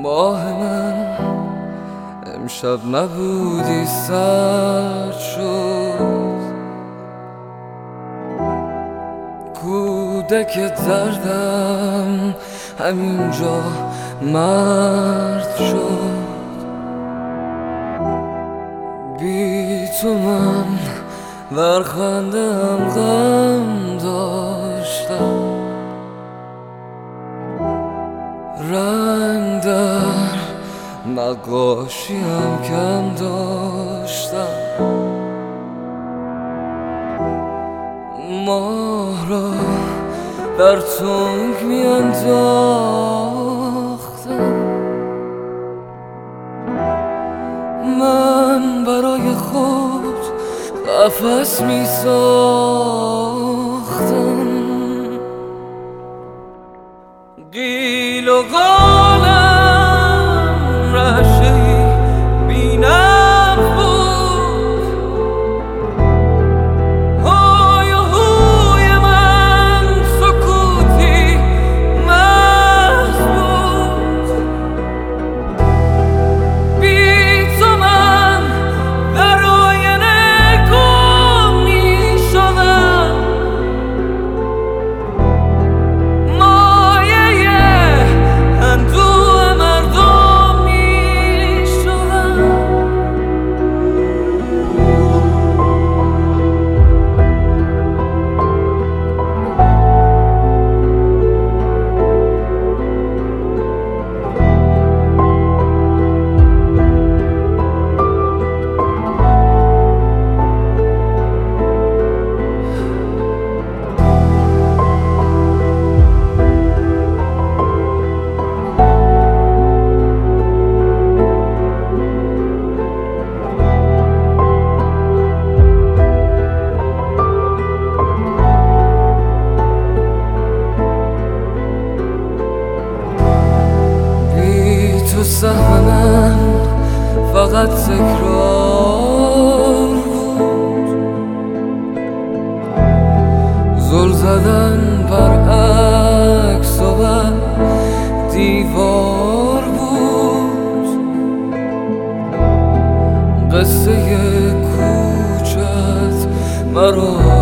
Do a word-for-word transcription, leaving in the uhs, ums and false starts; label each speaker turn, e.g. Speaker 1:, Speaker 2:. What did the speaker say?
Speaker 1: ماه من امشب نبودی سرد شد، کودک دردم همینجا مرد شد. بی تو من در خنده‌ام غم داشتم، رنگ در نقاشیم کم داشتم. ماه را در تنگ می انداختم، من برای خود قفس می ساختم. قیل و قالم رشته‌ای بی نفع بود، های و هوی من سکوتی محض بود. بی تو من در آینه گم می شدم، تو سهم من فقط تکرار بود، زل زدن بر عکس و بر دیوار بود. قصه کوچت مرا